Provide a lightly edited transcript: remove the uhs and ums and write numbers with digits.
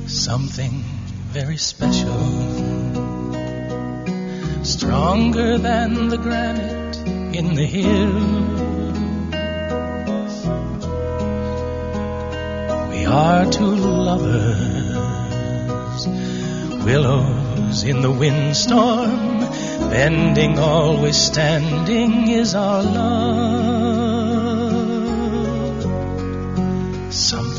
something very special, stronger than the granite in the hills. We are two lovers, willows in the windstorm, bending, always standing is our love. Something